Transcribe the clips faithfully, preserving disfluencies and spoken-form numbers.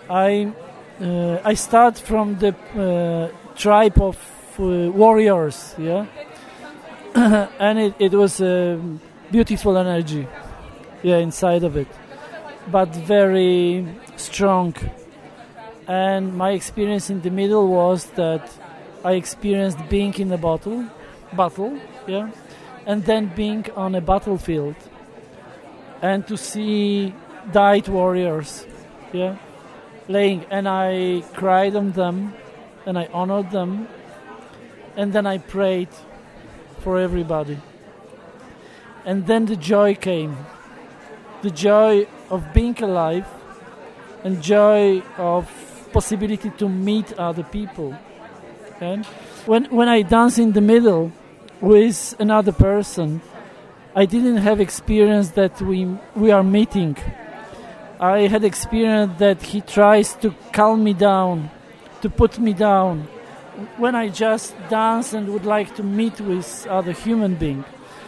I uh, I start from the uh, tribe of uh, warriors, yeah, and it, it was a beautiful energy, yeah, inside of it, but very strong. And my experience in the middle was that I experienced being in a battle, battle, yeah, and then being on a battlefield, and to see died warriors, yeah, laying, and I cried on them, and I honored them, and then I prayed for everybody. And then the joy came, the joy of being alive, and joy of possibility to meet other people. And when when I dance in the middle with another person, I didn't have experience that we we are meeting. I had experience that he tries to calm me down, to put me down, when I just dance and would like to meet with other human being.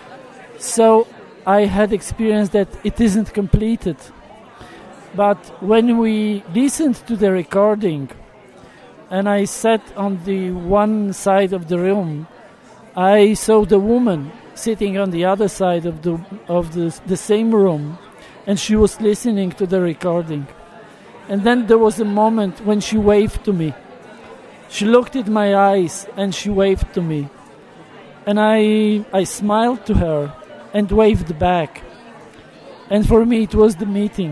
So I had experience that it isn't completed. But when we listened to the recording, and I sat on the one side of the room, I saw the woman sitting on the other side of the of the, the same room, and she was listening to the recording. And then there was a moment when she waved to me. She looked at my eyes and she waved to me. And I I smiled to her and waved back. And for me it was the meeting.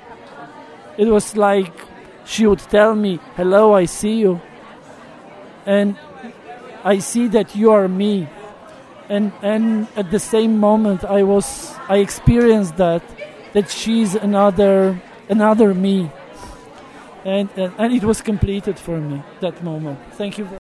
It was like she would tell me, "Hello, I see you. And I see that you are me." And and at the same moment I was I experienced that that she's another another me. And, and and it was completed for me, that moment. Thank you very